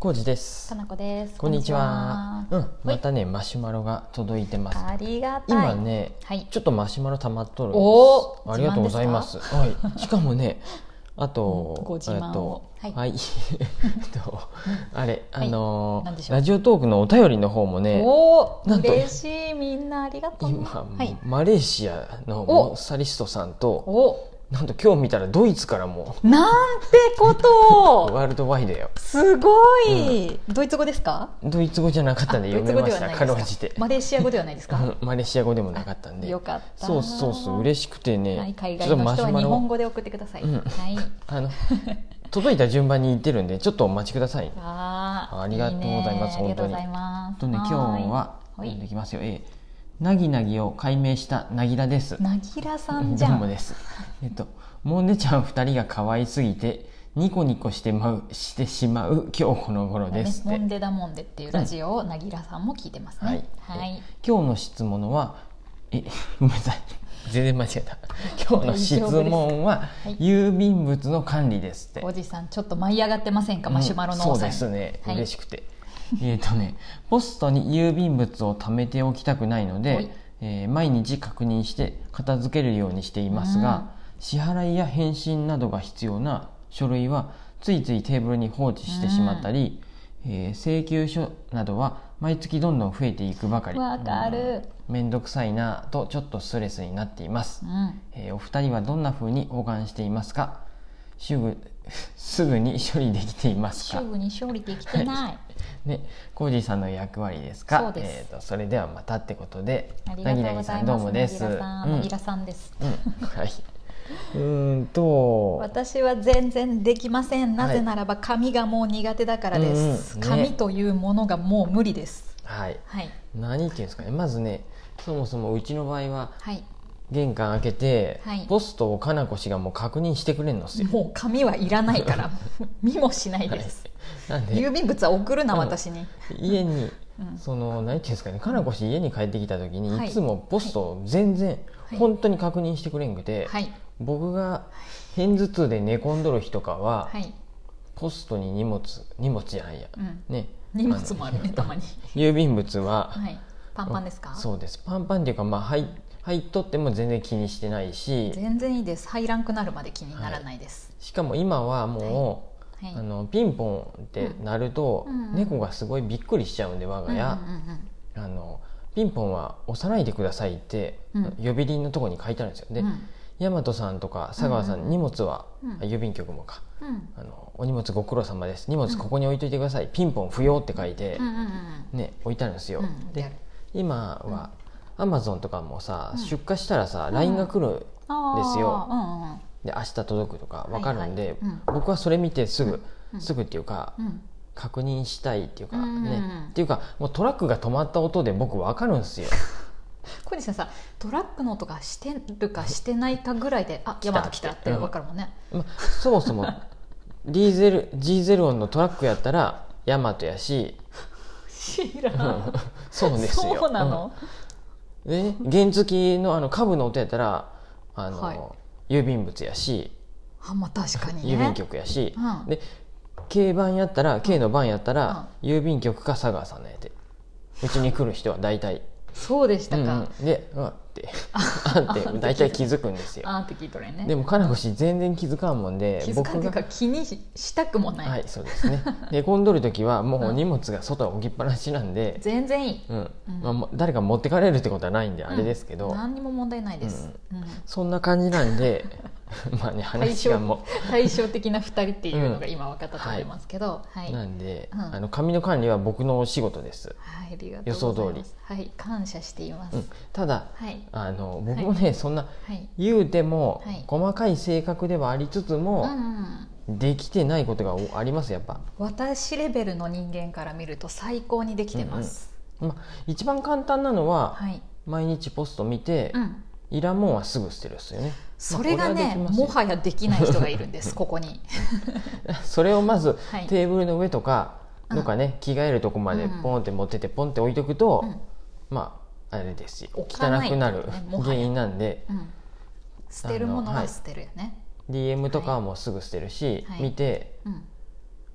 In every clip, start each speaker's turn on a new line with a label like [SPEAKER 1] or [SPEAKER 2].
[SPEAKER 1] コウジです。
[SPEAKER 2] かなこです。
[SPEAKER 1] こんにちは。またねマシュマロが届いてます。
[SPEAKER 2] ありがたい。
[SPEAKER 1] 今ね、ちょっとマシュマロ溜まっとるんです。ありがとうございます。しかもね、あと、
[SPEAKER 2] ご自慢を
[SPEAKER 1] あれラジオトークのお便りの方もね、
[SPEAKER 2] 嬉しい、みんなありがとう。
[SPEAKER 1] 今、マレーシアのモッサリストさんと、なんと今日見たらドイツからも
[SPEAKER 2] なんてこと
[SPEAKER 1] ワールドワイドよ。
[SPEAKER 2] すごい、ドイツ語ですか？
[SPEAKER 1] ドイツ語じゃなかったんで読めました。かろうじて。
[SPEAKER 2] マレーシア語ではないですか？
[SPEAKER 1] マレーシア語でもなかったんで。
[SPEAKER 2] よかった。
[SPEAKER 1] そう嬉しくてね。
[SPEAKER 2] 海外の人は日本語で送ってください。
[SPEAKER 1] 届いた順番に言ってるんでちょっとお待ちください。
[SPEAKER 2] あ
[SPEAKER 1] りがとうございます。本当に。今日は読んできますよ。なぎなぎを解明したなぎらです。
[SPEAKER 2] なぎらさんじゃん。
[SPEAKER 1] どうもです。モンデちゃん2人が可愛すぎてニコニコしてしまう今日この頃ですって。
[SPEAKER 2] モンデだモンデっていうラジオをなぎらさんも聞いてますね。
[SPEAKER 1] 今日の質問はごめんなさい。全然間違えた。今日の質問は郵便物の管理ですって。
[SPEAKER 2] おじさんちょっと舞い上がってませんか？マシュマロの
[SPEAKER 1] そうですね。嬉しくて。ポストに郵便物を貯めておきたくないので、毎日確認して片付けるようにしていますが、支払いや返信などが必要な書類はついついテーブルに放置してしまったり、請求書などは毎月どんどん増えていくばかり。
[SPEAKER 2] わかる。
[SPEAKER 1] めんどくさいなとちょっとストレスになっています。お二人はどんな風に保管していますか？すぐに処理できていますか？
[SPEAKER 2] すぐに処理できてない。
[SPEAKER 1] コージーさんの役割ですか？
[SPEAKER 2] そうです。
[SPEAKER 1] それではまたってことで、
[SPEAKER 2] なぎなぎさんどうもです。なぎらさんです。私は全然できません。なぜならば紙がもう苦手だからです。紙というものがもう無理です。
[SPEAKER 1] 何っていうんですかね。まずね、そもそもうちの場合は、玄関開けて、ポストをかなこ氏がもう確認してくれるのっすよ。
[SPEAKER 2] もう紙はいらないから見もしないです。なんで郵便物は送るな、私に。
[SPEAKER 1] 家に何ていうんですかね、かなこ氏家に帰ってきた時にいつもポストを全然本当に確認してくれんくて、僕が片頭痛で寝込んどる日とかは、ポストに荷物じゃないや、
[SPEAKER 2] 荷物もあるね、たまに。
[SPEAKER 1] 郵便物は
[SPEAKER 2] パンパンですか？
[SPEAKER 1] そうです。パンパンっていうか、入っとっても全然気にしてないし、
[SPEAKER 2] 全然いいです。入らんくなるまで気にならないです。
[SPEAKER 1] しかも今はもう、ピンポンってなると、猫がすごいびっくりしちゃうんで、我が家ピンポンは押さないでくださいって、呼び鈴のところに書いてあるんですよ。で、大和さんとか佐川さん、荷物は、郵便局もか、お荷物ご苦労様です、荷物ここに置いといてください、ピンポン不要って書いて、置いてあるんですよ。で今はアマゾンとかもさ、出荷したらさ LINE が来るんですよ。で明日届くとか分かるんで、僕はそれ見てすぐっていうか、確認したいっていうかね、っていうかもうトラックが止まった音で僕分かるんですよ。
[SPEAKER 2] 小西さん、トラックの音がしてるかしてないかぐらいで、ヤマト来たって分かるもんね。
[SPEAKER 1] そもそもG0 のトラックやったらヤマトやし、
[SPEAKER 2] 知らん。
[SPEAKER 1] そうですよ。
[SPEAKER 2] そうなの？
[SPEAKER 1] 原付の株の音やったら郵便物やし、
[SPEAKER 2] 確かに
[SPEAKER 1] 郵便局やし、で軽の番やったら郵便局か佐川さんのやで、うちに来る人は大体
[SPEAKER 2] そうでしたか。
[SPEAKER 1] でって大体気づくんですよ。
[SPEAKER 2] って聞いとるね。
[SPEAKER 1] でもかなこ氏全然気づかんもんで、
[SPEAKER 2] 気づかんというか気にしたくもない。
[SPEAKER 1] そうですね。寝込んどる時はもう荷物が外置きっぱなしなんで
[SPEAKER 2] 全然いい。
[SPEAKER 1] 誰か持ってかれるってことはないんであれですけど、
[SPEAKER 2] 何にも問題ないです。
[SPEAKER 1] そんな感じなんで話がもう
[SPEAKER 2] 対照的な2人っていうのが今分かったと思いますけど、
[SPEAKER 1] なんで紙の管理は僕のお仕事です。予想通り
[SPEAKER 2] 感謝しています。
[SPEAKER 1] ただ僕もね、そんな言うても細かい性格ではありつつもできてないことがあります。やっぱ
[SPEAKER 2] 私レベルの人間から見ると最高にできてます。
[SPEAKER 1] 一番簡単なのは毎日ポスト見ていらんもんはすぐ捨てるっすよね。
[SPEAKER 2] それがね、もはやできない人がいるんですここに。
[SPEAKER 1] それをまずテーブルの上とかどっかね、着替えるとこまでポンって持ってってポンって置いとくと、あれですよ、汚くなる原因なんで、
[SPEAKER 2] 捨てるものは捨てるよね。
[SPEAKER 1] DM とかはもうすぐ捨てるし、見て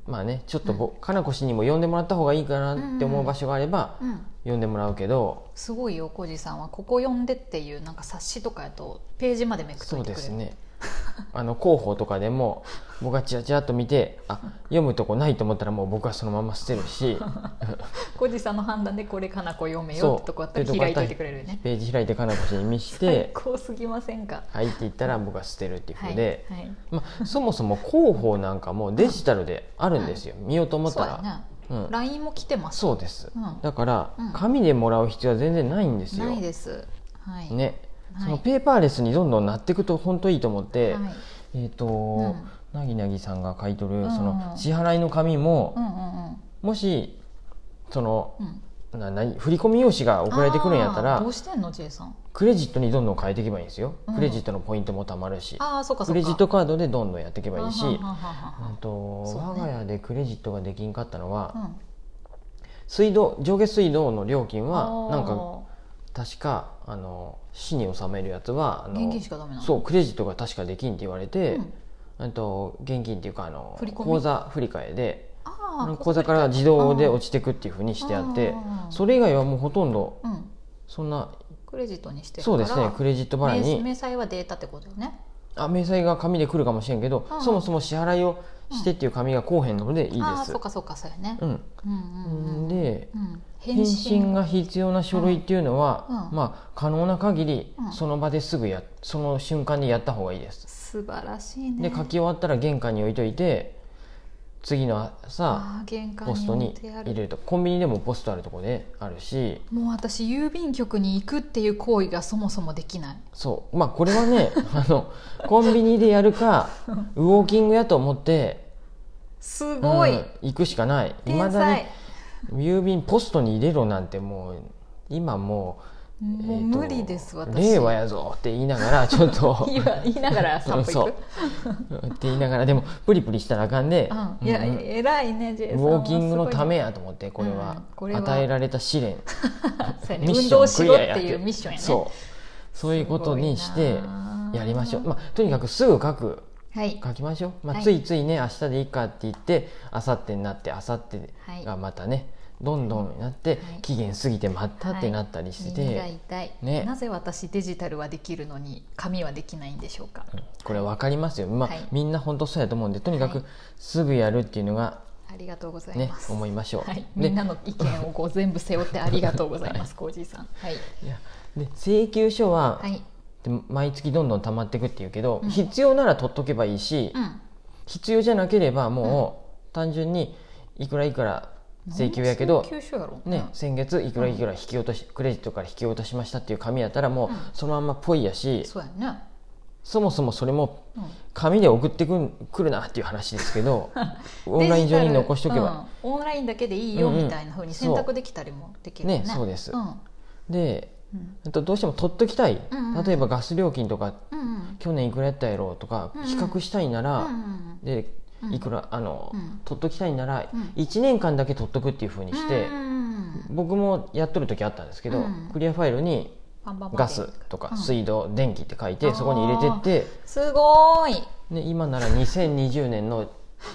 [SPEAKER 1] まあねちょっとかなこ氏にも読んでもらった方がいいかなって思う場所があれば読んでもらうけど、
[SPEAKER 2] すごいよコジさんはここ読んでっていうなんか冊子とかやとページまでめくっといてくれる。
[SPEAKER 1] そうですね広報とかでも僕がチラチラっと見て読むとこないと思ったらもう僕はそのまま捨てるし
[SPEAKER 2] コジさんの判断でこれかなこ読めよってとこあったら開いといてくれるね。
[SPEAKER 1] ページ開いてかなこ氏に見して
[SPEAKER 2] 最高すぎませんか。
[SPEAKER 1] はいって言ったら僕は捨てるっていうふうで、
[SPEAKER 2] はいはい、
[SPEAKER 1] そもそも広報なんかもデジタルであるんですよ、見ようと思ったら。
[SPEAKER 2] そうやね、LINE も来てます。
[SPEAKER 1] そうです、だから、紙でもらう必要は全然ないんですよ。
[SPEAKER 2] ないです、はい
[SPEAKER 1] ね、そのペーパーレスにどんどんなっていくと本当いいと思って、なぎなぎさんが書いとるその支払いの紙も、もしその、振り込み用紙が送られてくるんやったら
[SPEAKER 2] どうしてんの J さん。
[SPEAKER 1] クレジットにどんどん変えていけばいいんですよ、クレジットのポイントもたまるし、クレジットカードでどんどんやっていけばいいし、我が家でクレジットができんかったのは、上下水道の料金はなんか確か市に納めるやつは
[SPEAKER 2] 現金しかダメなの。
[SPEAKER 1] そうクレジットが確かできんって言われて、現金っていうか口座振り替えで口座から自動で落ちてくっていうふうにしてあって、それ以外はもうほとんどそんな
[SPEAKER 2] クレジットにしてるから。
[SPEAKER 1] そうですね、クレジット払いに
[SPEAKER 2] 明細はデータってことよね。
[SPEAKER 1] 明細が紙で来るかもしれんけど、そもそも支払いをしてっていう紙が来おへんのでいいです。
[SPEAKER 2] そうかそうかそうやね。
[SPEAKER 1] で、返信が必要な書類っていうのは、可能な限りその場ですぐその瞬間にやった方がいいです。
[SPEAKER 2] 素晴らしいね。
[SPEAKER 1] で書き終わったら玄関に置いといて、次の朝ポストに入れると、コンビニでもポストあるところであるし、
[SPEAKER 2] もう私郵便局に行くっていう行為がそもそもできない。
[SPEAKER 1] そうこれはねコンビニでやるかウォーキングやと思って
[SPEAKER 2] すごい、
[SPEAKER 1] 行くしかない。未だに郵便ポストに入れろなんてもう今もう
[SPEAKER 2] 無理です私。
[SPEAKER 1] 令和やぞって言いながらちょっと
[SPEAKER 2] 言いながら散歩行く
[SPEAKER 1] って言いながら、でもプリプリしたらあかんで、
[SPEAKER 2] いや偉いね J さん。
[SPEAKER 1] ウォーキングのためやと思って、これは与えられた試練
[SPEAKER 2] 運動しろっていうミッションやね。
[SPEAKER 1] そういうことにしてやりましょう。とにかくすぐ書きましょう。ついついね明日でいいかって言って明後日になって、明後日がまたねどんどんなって、期限過ぎてまたってなったりして、
[SPEAKER 2] 耳が痛い、なぜ私デジタルはできるのに紙はできないんでしょうか。
[SPEAKER 1] これ分かりますよ、みんな本当そうやと思うんで、とにかくすぐやるっていうのが、
[SPEAKER 2] ありがとうございます、
[SPEAKER 1] 思いましょう、
[SPEAKER 2] みんなの意見を全部背負ってありがとうございますコージーさん。
[SPEAKER 1] で請求書は、毎月どんどん溜まっていくっていうけど、必要なら取っとけばいいし、必要じゃなければもう単純にいくらいくら請求やけど、先月いくらいくら引き落とし、クレジットから引き落としましたっていう紙やったらもうそのままポイやし、そもそもそれも紙で送ってくるなっていう話ですけどオンライン上に残しとけば、
[SPEAKER 2] オンラインだけでいいよみたいな風に選択できたりもできるね。
[SPEAKER 1] そうです、でどうしても取っときたい、例えばガス料金とか、去年いくらやったやろうとか比較したいなら、でいくら取っときたいなら1年間だけ取っとくっていう風にして、僕もやっとる時あったんですけど、クリアファイルにガスとか水道、電気って書いてそこに入れてって、
[SPEAKER 2] すごい、
[SPEAKER 1] 今なら2020年の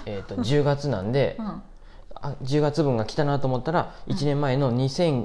[SPEAKER 1] 10月なんで、10月分が来たなと思ったら1年前の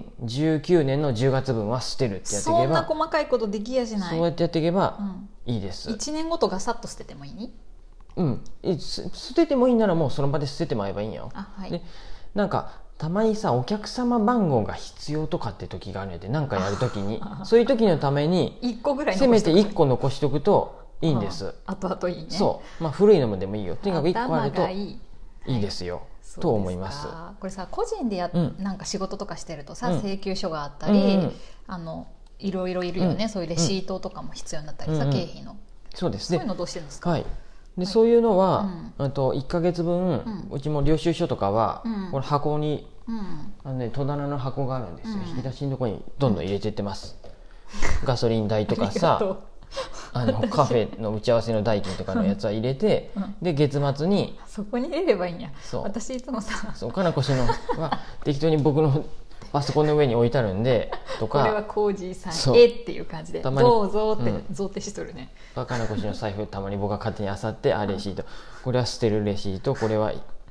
[SPEAKER 1] 2019年の10月分は捨てるってやっていけば、
[SPEAKER 2] そんな細かいことできやしない。
[SPEAKER 1] そうやってやっていけばいいです。
[SPEAKER 2] 1年ごとがさっと捨ててもいい？
[SPEAKER 1] 捨ててもいいならもうその場で捨ててもらえばいいんよ。でなんかたまにさ、お客様番号が必要とかって時があるので、何かやる時にそういう時のために
[SPEAKER 2] 1個ぐらい
[SPEAKER 1] せめて1個残しとくといいんです。
[SPEAKER 2] 後々いいね。
[SPEAKER 1] そう、古いのもでもいいよ。とにかく1個あるといいですよ、と思います。
[SPEAKER 2] これさ、個人でなんか仕事とかしてるとさ、請求書があったり、いろいろいるよね、そういうレシートとかも必要になったりさ、経費の。
[SPEAKER 1] そうですね。
[SPEAKER 2] そういうのどうしてるんですか？
[SPEAKER 1] でそういうのは、1ヶ月分、うちも領収書とかは、これ箱に、戸棚の箱があるんですよ、引き出しのところにどんどん入れてってます。ガソリン代とかさカフェの打ち合わせの代金とかのやつは入れて、で月末に
[SPEAKER 2] そこに入れればいいんや。私いつもさ、
[SPEAKER 1] かなこ氏のは適当に僕のパソコンの上に置いてあるんでとか、
[SPEAKER 2] これはコージーさんっていう感じで、どうぞって贈呈しとるね。
[SPEAKER 1] かなこ氏の財布たまに僕が勝手に漁って、レシート、これは捨てるレシート、これは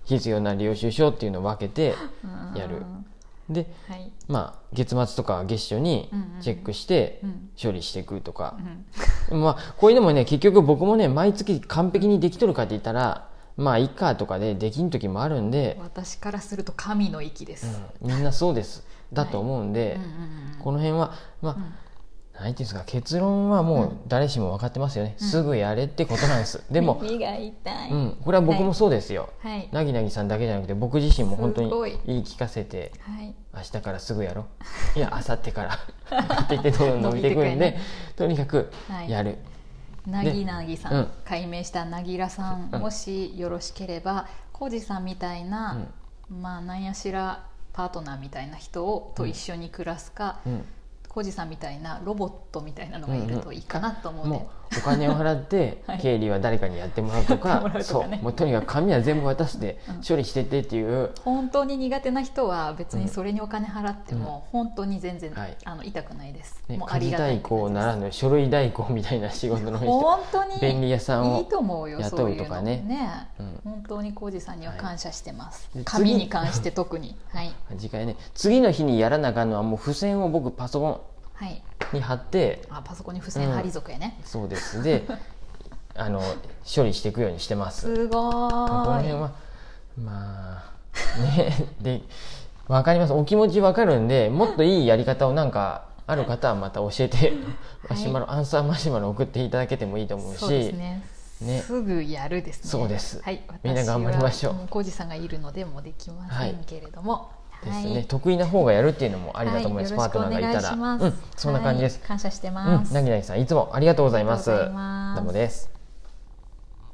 [SPEAKER 1] 必要な領収書っていうのを分けてやる。で、はい、まあ月末とか月初にチェックして処理していくとか、まあこういうのもね、結局僕もね毎月完璧にできとるかって言ったらまあいいかとかでできん時もあるんで、
[SPEAKER 2] 私からすると神の域です、
[SPEAKER 1] みんなそうですだと思うんで、この辺はまあ、なんていうんですか、結論はもう誰しも分かってますよね、すぐやれってことなんです。でも
[SPEAKER 2] 耳が痛い、
[SPEAKER 1] これは僕もそうですよ、なぎなぎさんだけじゃなくて僕自身も本当に言い聞かせて、明日からすぐやろう、いや明後日からって言ってどんどん伸びてくるんで、とにかくやる。
[SPEAKER 2] なぎなぎさん、改名したなぎらさん、もしよろしければ浩二さんみたいな、まあ何やしらパートナーみたいな人と一緒に暮らすか、浩二さんみたいなロボットみたいなのがいるといいかなと思うので、
[SPEAKER 1] もうお金を払って経理は誰かにやってもらうとか、そうもうとにかく紙は全部渡して処理してってっていう、
[SPEAKER 2] 本当に苦手な人は別にそれにお金払っても本当に全然痛くないです。
[SPEAKER 1] もう家事代行ならぬ書類代行みたいな仕事の人、
[SPEAKER 2] 本当に
[SPEAKER 1] 便利屋さんを
[SPEAKER 2] 雇
[SPEAKER 1] うとかね、
[SPEAKER 2] 本当に浩二さんには感謝してます、紙に関して特に。
[SPEAKER 1] 次回ね、次の日にやらなあかんのはもう付箋を僕パソコンに貼って、
[SPEAKER 2] パソコンに付箋貼り族やね、
[SPEAKER 1] そうですで処理していくようにしてます。
[SPEAKER 2] すごい。この
[SPEAKER 1] 辺はまあねで分かります、お気持ち分かるんで、もっといいやり方をなんかある方はまた教えてマシュマロ、アンサーマシュマロ送っていただけてもいいと思うし、
[SPEAKER 2] そうですね、すぐやるですね。
[SPEAKER 1] そうです、みんな頑張りましょう。
[SPEAKER 2] 浩二さんがいるのでもうできませんけれども、
[SPEAKER 1] ですね、得意な方がやるっていうのもありだと思います、パートナーがいたら。そんな感じです。
[SPEAKER 2] 感謝してます。
[SPEAKER 1] なぎなぎさんいつもありがとうございます。どうもです。